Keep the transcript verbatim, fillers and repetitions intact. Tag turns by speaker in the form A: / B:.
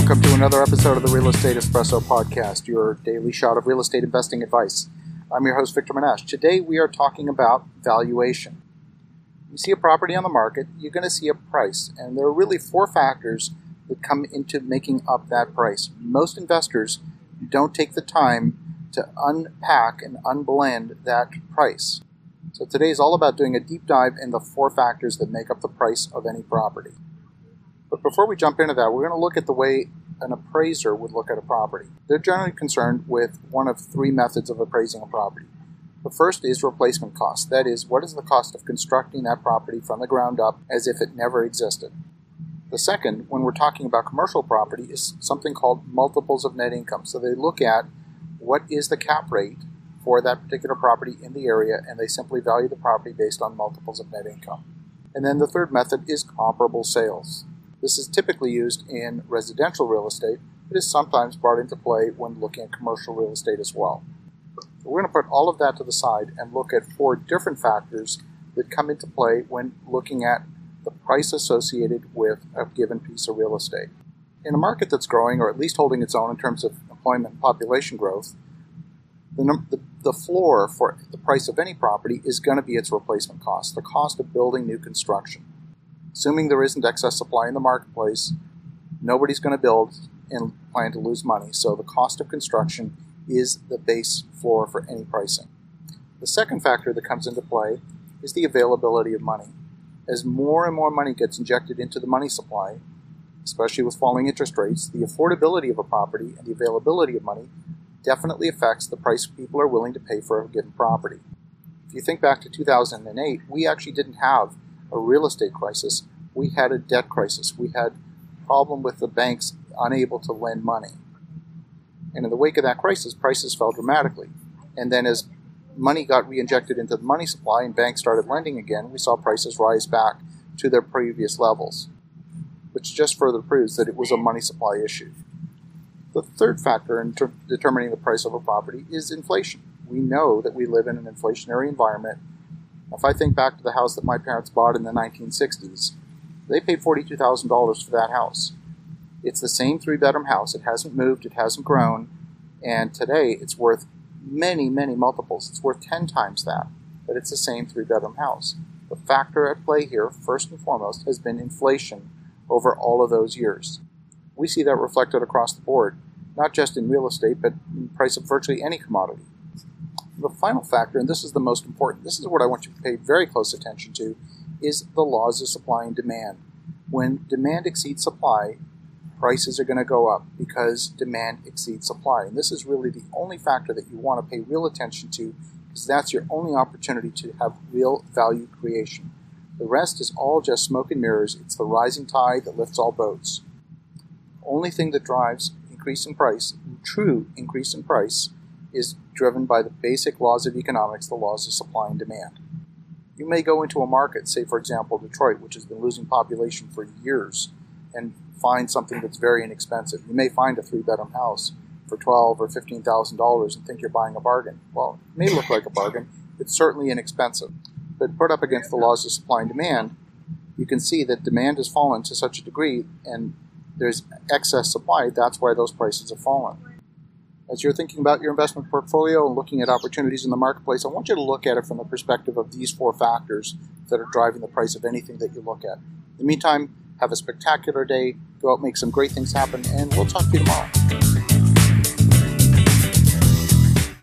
A: welcome to another episode of the Real Estate Espresso Podcast, your daily shot of real estate investing advice. I'm your host, Victor Menashe. Today we are talking about valuation. You see a property on the market, you're going to see a price, and there are really four factors that come into making up that price. Most investors don't take the time to unpack and unblend that price. So today is all about doing a deep dive in the four factors that make up the price of any property. But before we jump into that, we're going to look at the way an appraiser would look at a property. They're generally concerned with one of three methods of appraising a property. The first is replacement cost. That is, what is the cost of constructing that property from the ground up as if it never existed? The second, when we're talking about commercial property, is something called multiples of net income. So they look at what is the cap rate for that particular property in the area, and they simply value the property based on multiples of net income. And then the third method is comparable sales. This is typically used in residential real estate. It is sometimes brought into play when looking at commercial real estate as well. So we're going to put all of that to the side and look at four different factors that come into play when looking at the price associated with a given piece of real estate. In a market that's growing, or at least holding its own in terms of employment and population growth, the, num- the, the floor for the price of any property is going to be its replacement cost, the cost of building new construction. Assuming there isn't excess supply in the marketplace, nobody's going to build and plan to lose money. So the cost of construction is the base floor for any pricing. The second factor that comes into play is the availability of money. As more and more money gets injected into the money supply, especially with falling interest rates, the affordability of a property and the availability of money definitely affects the price people are willing to pay for a given property. If you think back to two thousand eight, we actually didn't have a real estate crisis. We had a debt crisis. We had a problem with the banks unable to lend money. And in the wake of that crisis, prices fell dramatically. And then as money got reinjected into the money supply and banks started lending again, we saw prices rise back to their previous levels, which just further proves that it was a money supply issue. The third factor in ter- determining the price of a property is inflation. We know that we live in an inflationary environment. If I think back to the house that my parents bought in the nineteen sixties, they paid forty-two thousand dollars for that house. It's the same three-bedroom house. It hasn't moved. It hasn't grown. And today it's worth many, many multiples. It's worth ten times that. But it's the same three-bedroom house. The factor at play here, first and foremost, has been inflation over all of those years. We see that reflected across the board, not just in real estate, but in the price of virtually any commodity. The final factor, and this is the most important, this is what I want you to pay very close attention to, is the laws of supply and demand. When demand exceeds supply, prices are going to go up because demand exceeds supply. And this is really the only factor that you want to pay real attention to, because that's your only opportunity to have real value creation. The rest is all just smoke and mirrors. It's the rising tide that lifts all boats. The only thing that drives increase in price, true increase in price, is driven by the basic laws of economics, the laws of supply and demand. You may go into a market, say for example Detroit, which has been losing population for years, and find something that's very inexpensive. You may find a three-bedroom house for twelve thousand dollars or fifteen thousand dollars and think you're buying a bargain. Well, it may look like a bargain. It's certainly inexpensive. But put up against the laws of supply and demand, you can see that demand has fallen to such a degree and there's excess supply. That's why those prices have fallen. As you're thinking about your investment portfolio and looking at opportunities in the marketplace, I want you to look at it from the perspective of these four factors that are driving the price of anything that you look at. In the meantime, have a spectacular day, go out and make some great things happen, and we'll talk to you tomorrow.